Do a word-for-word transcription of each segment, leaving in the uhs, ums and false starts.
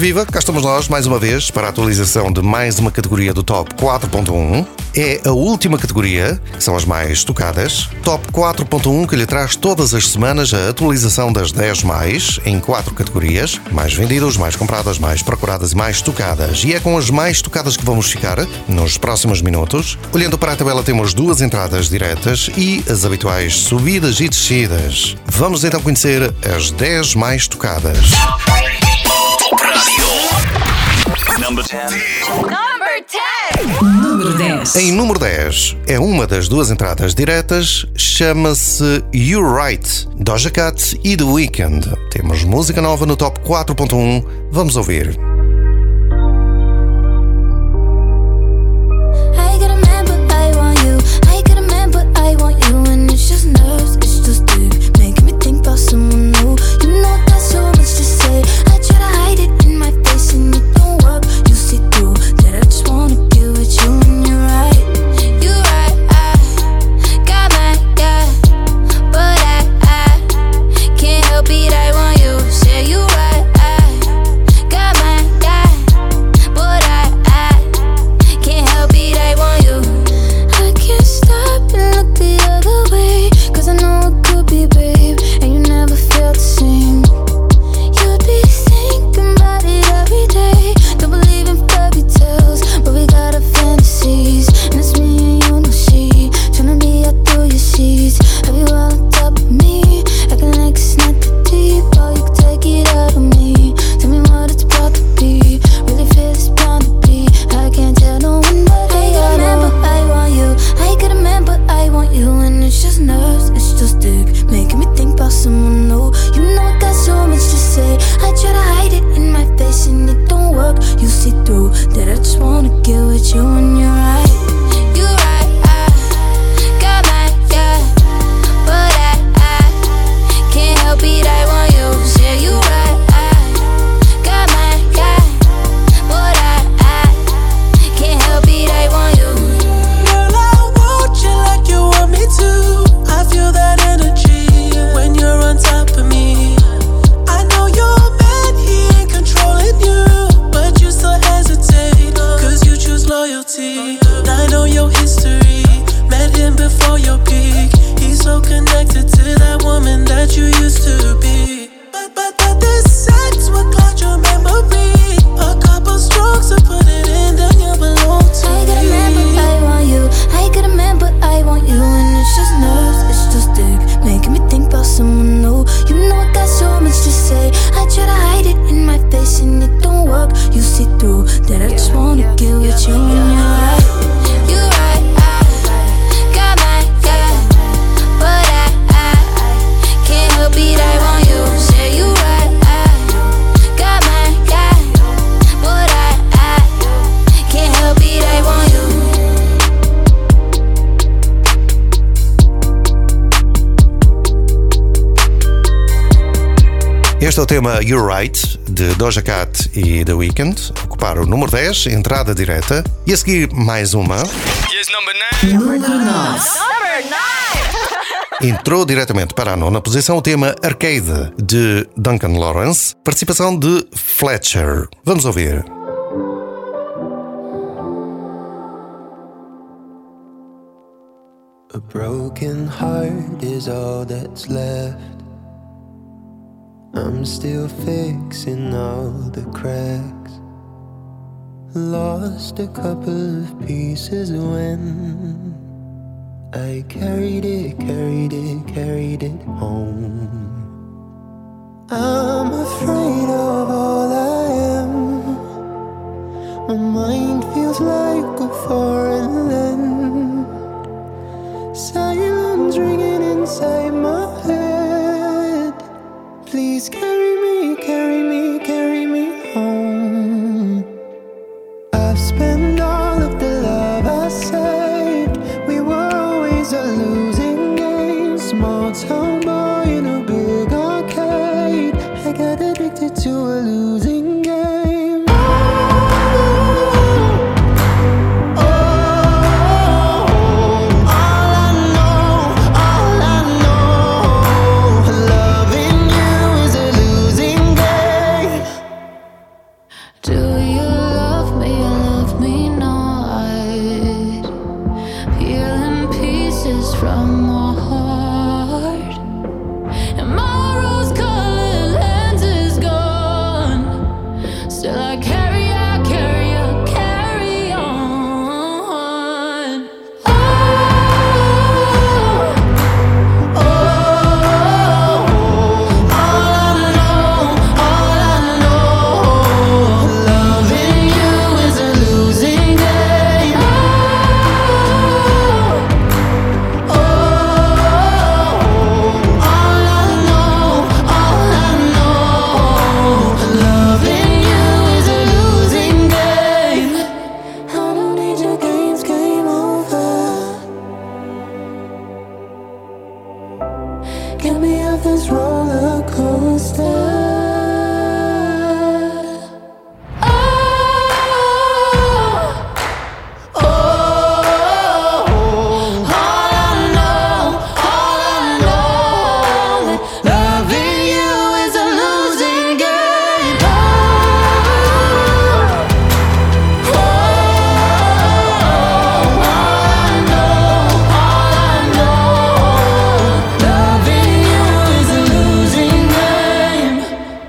viva, cá estamos nós mais uma vez para a atualização de mais uma categoria do Top quatro ponto um. É a última categoria, que são as mais tocadas. Top quatro ponto um, que lhe traz todas as semanas a atualização das dez mais, em quatro categorias: mais vendidas, mais compradas, mais procuradas e mais tocadas. E é com as mais tocadas que vamos ficar nos próximos minutos. Olhando para a tabela, temos duas entradas diretas e as habituais subidas e descidas. Vamos então conhecer as dez mais tocadas. Number ten. Número dez. Em número dez, é uma das duas entradas diretas, chama-se You're Right, Doja Cat e The Weeknd. Temos música nova no Top quatro ponto um, vamos ouvir. Este é o tema You're Right, de Doja Cat e The Weeknd. Ocupar o número dez, entrada direta. E a seguir mais uma. Yes, number nine. Número nove. Entrou diretamente para a nona posição o tema Arcade, de Duncan Lawrence. Participação de Fletcher. Vamos ouvir. A broken heart is all that's left. I'm still fixing all the cracks. Lost a couple of pieces when I carried it, carried it, carried it home. I'm afraid of all I am. My mind feels like a foreign land. Silence ringing inside my head. Please carry me, carry me, carry me home. I've spent all of the love I saved. We were always a losing game. Small town boy in a big arcade. I got addicted to a losing game. Losing from my heart, and my rose-colored lens is gone. Still I carry, I carry, I carry on. Oh, oh, all I know, all I know, loving you is a losing game. Oh, oh, all I know, all I know, loving you is a losing game. I don't need your games, game over. Get me off this roller coaster. Oh, oh, all I know, all I know, that loving you is a losing game. Oh, oh, all I know, all I know, loving you is a losing game.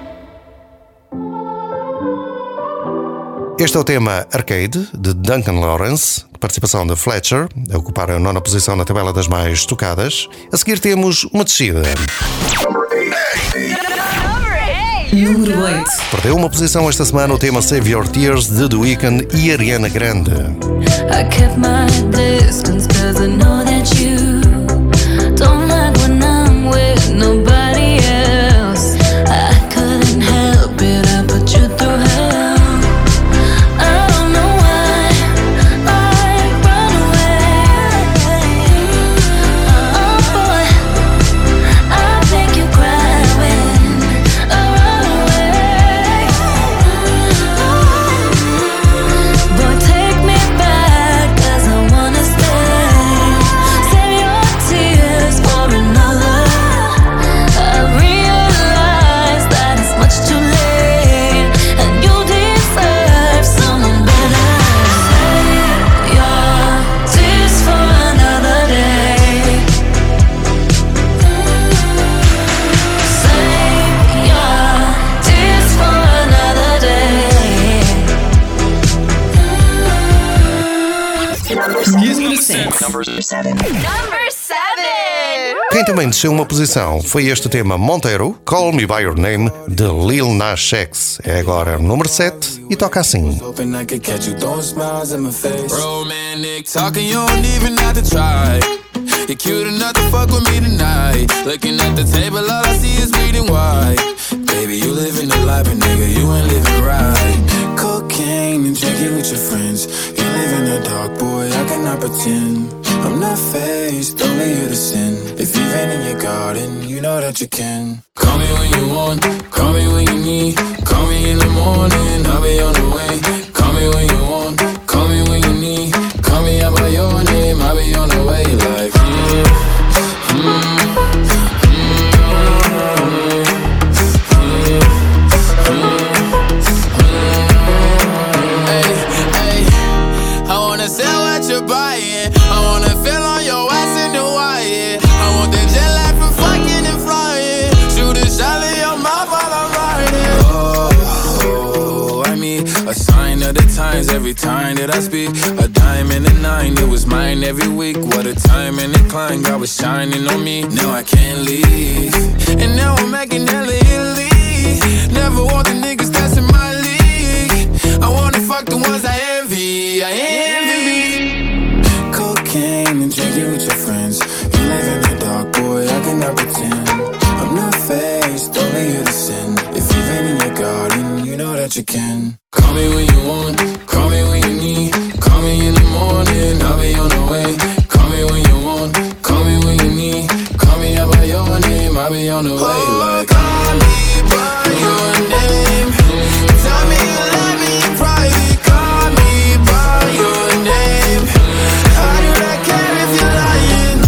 Este é o tema Arcade, de Duncan Lawrence, de participação de Fletcher, a ocupar a nona posição na tabela das mais tocadas. A seguir temos uma descida. Número oito. Perdeu uma posição esta semana o tema Save Your Tears, de The Weeknd e Ariana Grande. I kept my distance 'cause I know that you don't like when I'm with nobody else. I couldn't help it, I put you through hell. I don't know why I run away. Oh boy, I make you cry when I run away. Boy, take me back 'cause I wanna stay. Save your tears for another. I realize that it's much too late, and you deserve someone better. Save your tears for another day. Save your tears for another day. Número sete. Number seven. Number seven. Quem também desceu uma posição foi este tema Monteiro, Call Me By Your Name, de Lil Nas X. É agora número sete e toca assim. Hoping I could catch you throwing smiles in my face. Romantic talking, you don't even have to try. You're cute enough to fuck with me tonight. Looking at the table, all I see is bleeding white. Baby, you living the life, but nigga, you ain't living right. Cocaine and drinking with your friends. You live in the dark, boy, I cannot pretend. I'm not faced, only you to sin. If you've been in your garden, you know that you can. Call me when you want, call me when you need. Call me in the morning, I'll be on the way. Call me when you want, call me when you need. Call me out by your name, I'll be on the way. Like, mm, mm, hey, hey, I wanna sell what you're buying. I wanna feel on your ass in Hawaii. I want that jet lag from fucking and flying. Shoot a shot in your mouth while I'm riding. Oh, oh, I mean, a sign of the times every time that I speak. A dime and a nine, it was mine every week. What a time and a climb, God was shining on me. Now I can't leave, and now I'm making hella Italy. Never want the niggas that's in my league. I wanna fuck the ones I envy, I envy. Cocaine and drinking with your friends. You live in the dark, boy, I cannot pretend. I'm not faced, only you to sin. If you've been in your garden, you know that you can. Call me when you want, call me when you need. Call me in the morning, I'll be on the way. Call me when you want, call me when you need. Call me out by your name, I'll be on the way. Like, call me by your name. Tell me you love me in private. Call me by your name. How do I care if you're lying?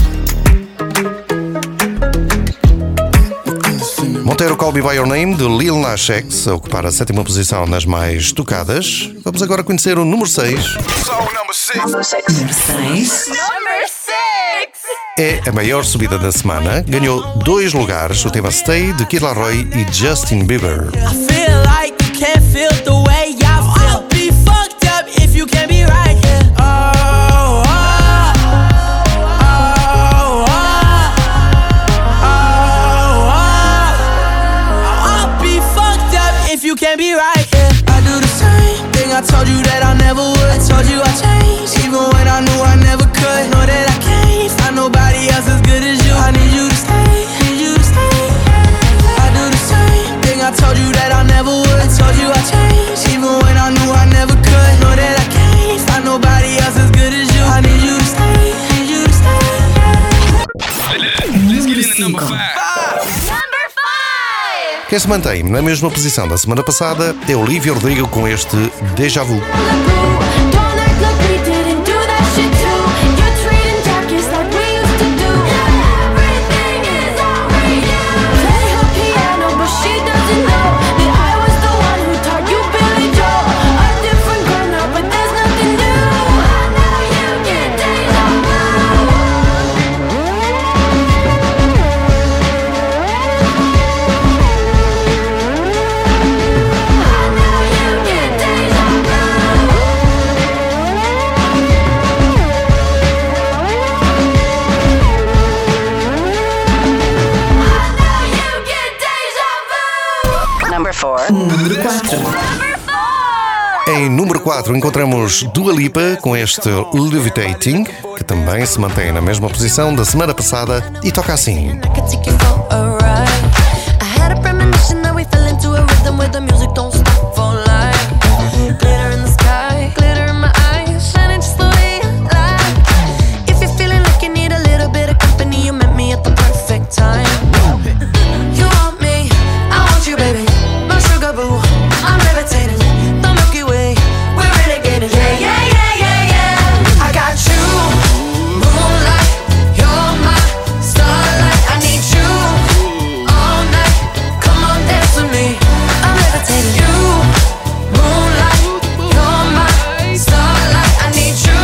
Monteiro, Call Me By Your Name, de Lil Nas X, a ocupar a sétima posição nas mais tocadas. Vamos agora conhecer o número seis. So number six. Número seis. Number six. é a maior subida da semana. Ganhou dois lugares, o tema Stay, de Kid Laroi e Justin Bieber. I feel like you can't feel the way I feel. I'll be fucked up if you can't be right here. Oh, oh, oh, oh, oh, oh. I'll be fucked up if you can't be right here. I do the same thing I told you that I never would. I told you I changed, even when I knew I never could. Know that I can't find nobody else as good as you. I need you to stay, need you to stay. I do the same thing I told you that I never would. I told you I changed, even when I knew I never could. Know that I can't find nobody else as good as you. I need you to stay, need you to stay. Let's get into number five. Number five. Quem se mantém na mesma posição da semana passada é Olivia Rodrigo com este Déjà Vu. Don't act like we didn't do that shit too. You're treating darkness like we used to do. Everything is outrageous. Play her piano, but she doesn't know that I was the one who taught you Billy Joel. A different girl now, but there's nothing new. Now you get déjà vu. Now you get déjà vu. Now you get déjà vu. Number four. Number four. Em número quatro encontramos Dua Lipa com este Levitating, que também se mantém na mesma posição da semana passada e toca assim. I could take you for a ride. I had a premonition that we fell into a rhythm where the music don't stop for life. Glitter in the sky, glitter in my eyes, shining just the way I like. If you're feeling like you need a little bit of company, you met me at the perfect time. You want me, I want you, baby. My sugar boo, I'm levitating. The Milky Way, we're renegading. Yeah, yeah, yeah, yeah, yeah. I got you, moonlight. You're my starlight. I need you all night. Come on, dance with me. I'm levitating. You, moonlight. You're my starlight. I need you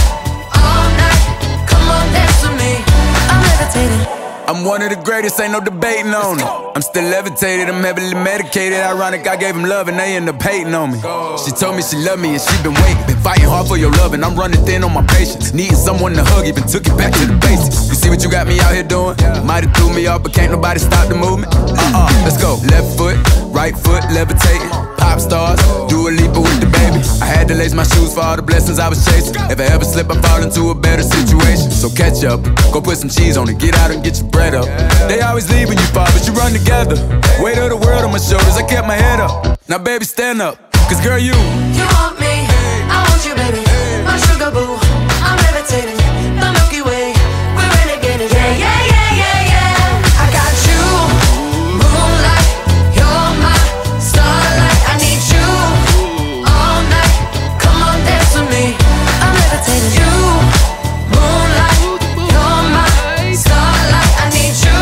all night. Come on, dance with me. I'm levitating. I'm one of the greatest, ain't no debating on it. I'm still levitated, I'm heavily medicated. Ironic, I gave him love and they end up hating on me. She told me she loved me and she been waiting. Been fighting hard for your love and I'm running thin on my patience. Needing someone to hug, even took it back to the basics. You see what you got me out here doing? Might have threw me off, but can't nobody stop the movement. Uh-uh, let's go. Left foot, right foot, levitating. Pop stars, Dua Lipa with the baby. I had to lace my shoes for all the blessings I was chasing. If I ever slip, I fall into a better situation. So catch up, go put some cheese on it, get out and get your bread up. They always leave when you fall, but you run together. Weight of the world on my shoulders, I kept my head up. Now baby, stand up, cause girl, you You want me, I want you, baby. My sugar boo, I'm levitating. The Milky Way, we're renegading. Yeah, yeah, yeah, yeah, yeah. I got you, moonlight. You're my starlight. I need you all night. Come on, dance with me. I'm levitating. You, moonlight. You're my starlight. I need you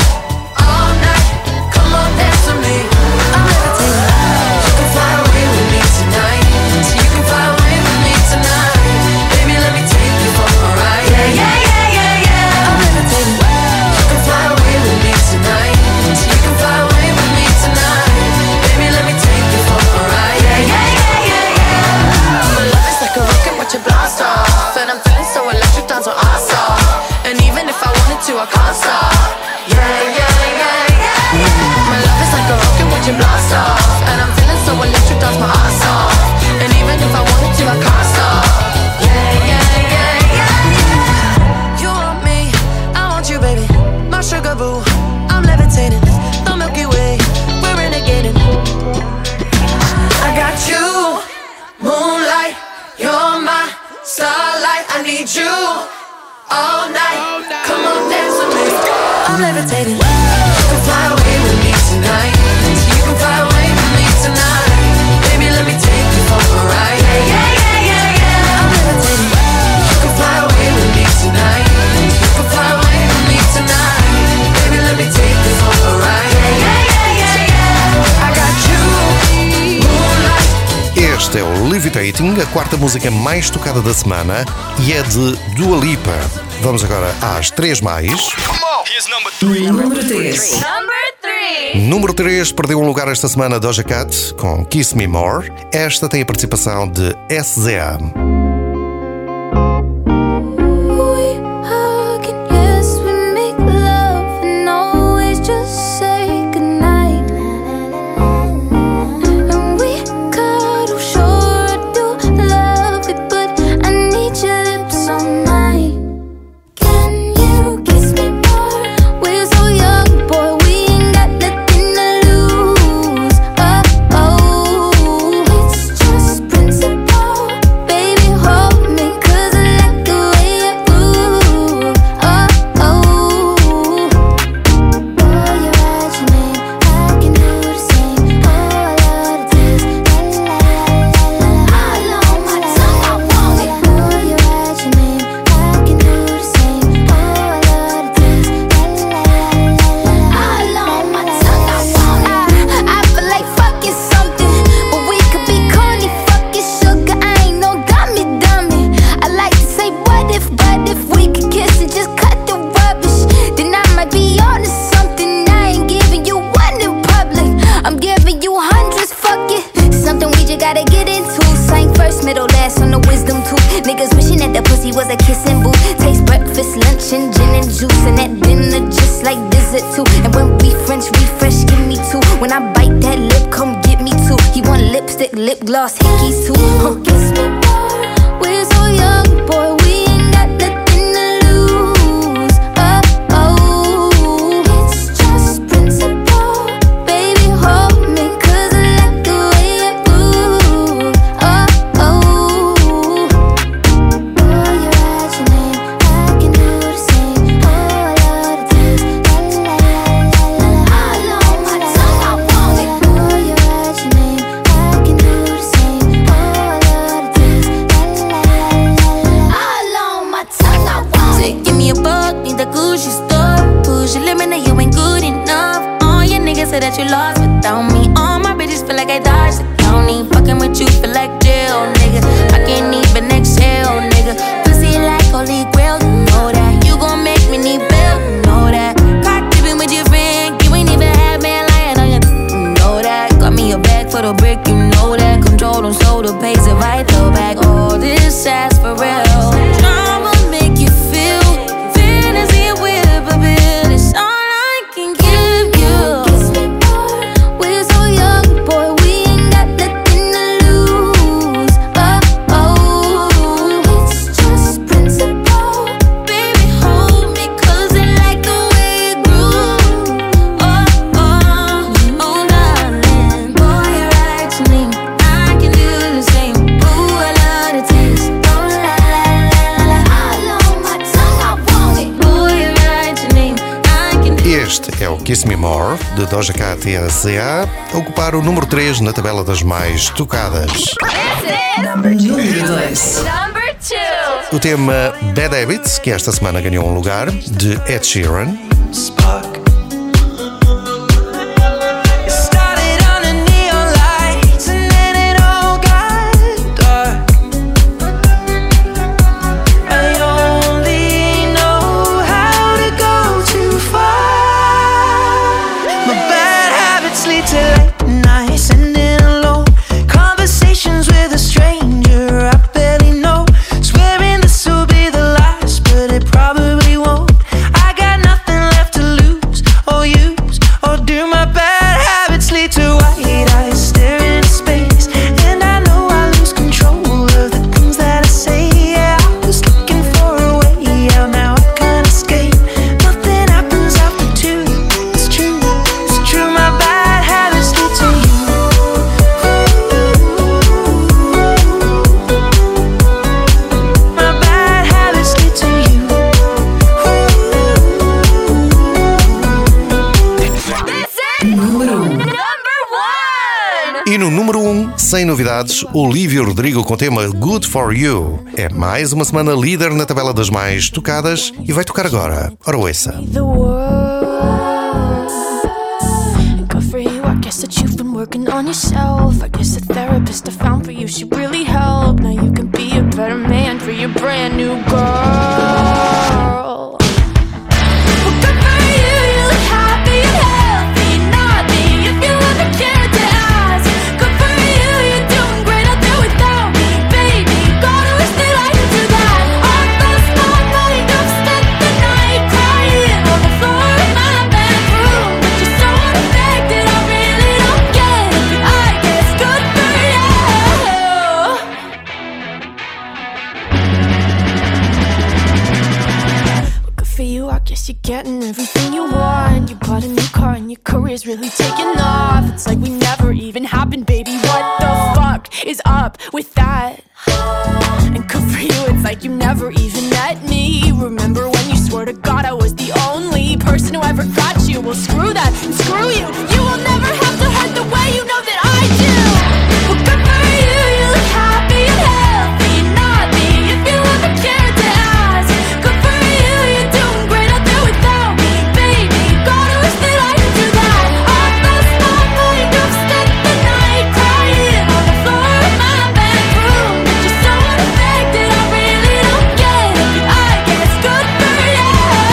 all night. Come on, dance with me. I'm levitating. You can fly away with me tonight. You can fly away with me tonight. Baby, let me take you for a ride. Yeah, yeah, yeah, yeah, yeah. I'm levitating. You can fly away with me tonight. You can fly away with me tonight. Baby, let me take you for a ride. Yeah, yeah, yeah, yeah, yeah. My love is like a rocket, watch it blast off. And I'm feeling so electric, dance on our off. And even if I wanted to, I can't stop. Yeah, yeah, yeah, yeah. My love is like a rocket, watch it blast off. And I'm feeling so electric, dance my ass off. And even if I wanted to, I can't stop. Yeah, yeah, yeah, yeah. You want me, I want you, baby. My sugar boo, I'm levitating. The Milky Way, we're renegading. I got you, moonlight. You're my starlight. I need you all night. Come on, dance with me. I'm levitating. You can fly away with me tonight. You can fly away with me tonight. Baby, let me take you for a ride. Yeah, yeah, yeah, yeah, yeah. I'm levitating. You can fly away with me tonight. You can fly away with me tonight. Baby, let me take you for a ride. Yeah, yeah, yeah, yeah, yeah. I got you, moonlight. Este é o Levitating, a quarta música mais tocada da semana e é de Dua Lipa. Vamos agora às três mais. Here's number three. Número três. Number three. Número três perdeu um lugar esta semana Doja Cat com Kiss Me More. Esta tem a participação de S Z A. Lip gloss, hickeys too. Huh. Kiss me more. We're so young, boy. We ain't got nothing to lose. Oh oh, it's just principle. Baby, hold me, 'cause I like the way you move. Oh oh, boy, you write your name, I can do the same. Oh, I love the taste. La la la la la. All on my tongue, I want it. Boy, you write your name, I can. Give me a buck, need the Gucci store. Push your limit, now you ain't good enough. All your niggas say that you lost without me. All my bitches feel like I dodged the county. Fucking with you feel like jail, nigga. I can't even exhale, nigga. Pussy like holy grail, you know that. You gon' make me need bail, you know that. Caught dipping with your friend, you ain't even had man lying on you, you know that. Got me a bag for the brick, you know that. Control on soda, pays it right though back. All this ass for real. Drama make you feel. Este é o Kiss Me More, de Doja Cat e S Z A, a ocupar o número três na tabela das mais tocadas. Número dois. Number two. O tema Bad Habits, que esta semana ganhou um lugar, de Ed Sheeran. Spark. E no número um, sem novidades, Olivia Rodrigo com o tema Good For You. É mais uma semana líder na tabela das mais tocadas e vai tocar agora. Ora, ouça. Good for you, I guess that you've been working working on yourself. I guess the therapist I found for you should really help. Now you can be a better man for your brand new girl. Well, good for you, you look happy and healthy. Not me, if you ever cared to ask. Good for you, you're doing great out there without me, baby. God, I wish that I could do that. I've lost my mind, I've spent the night crying on the floor of my bedroom. But you're so unaffected, I really don't get it. But I guess good for you. Well, good for you, I guess you're getting everything you want. You bought a new car and your career's really taking off. It's like we never even happened, baby. What the fuck is up with that? And good for you, it's like you never even met me. Remember when you swore to God I was the only person who ever got you? Well, screw that and screw you. You will never have to hurt the way you know that I do. Well, good for you, you look happy and healthy. Not me, if you ever cared to ask. Good for you, you're doing great out there without me, baby. God, I wish that I could do that. I've lost my mind, I've spent the night crying on the floor of my bedroom. But you're so unaffected, I really don't get it. But I guess good for you.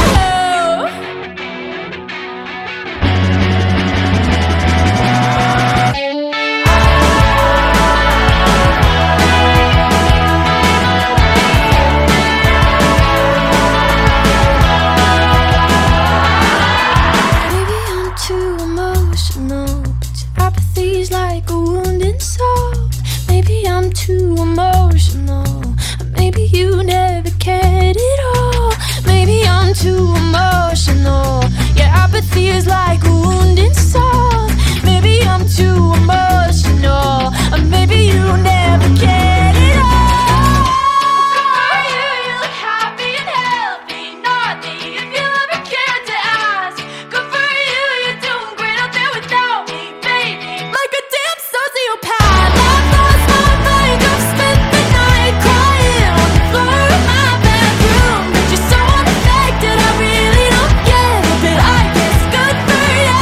Maybe I'm too emotional, but your apathy's like a wounded soul. Maybe I'm too emotional, or maybe you never cared at all. Maybe I'm too emotional, your apathy is like a wounded soul. Maybe I'm too emotional, or maybe you never cared at all. Good for you, you look happy and healthy. Not me, if you ever cared to ask. Good for you, you're doing great out there without me, baby. Like a damn sociopath, I've lost my mind. I've spent the night crying on the floor of my bedroom. But you're so unaffected, I really don't get it. But I guess good for you.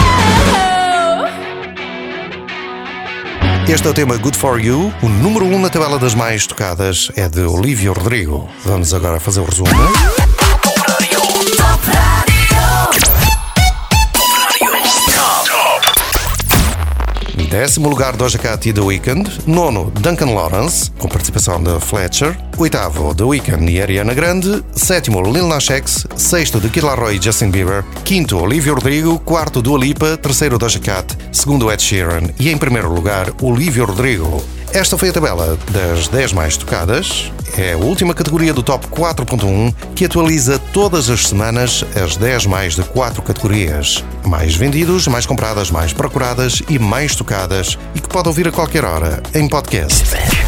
Este é o tema Good For You. O número um na tabela das mais tocadas é de Olivia Rodrigo. Vamos agora fazer o resumo. Décimo lugar, Doja Cat e The Weeknd. Nono, Duncan Lawrence, com participação de Fletcher. Oitavo, The Weeknd e Ariana Grande. Sétimo, Lil Nas X. Sexto, The Kid Laroi e Justin Bieber. Quinto, Olivia Rodrigo. Quarto, Dua Lipa. Terceiro, Doja Cat. Segundo, Ed Sheeran. E em primeiro lugar, Olivia Rodrigo. Esta foi a tabela das dez mais tocadas. É a última categoria do Top quatro ponto um, que atualiza todas as semanas as dez mais de quatro categorias. Mais vendidos, mais compradas, mais procuradas e mais tocadas, e que pode ouvir a qualquer hora em podcast.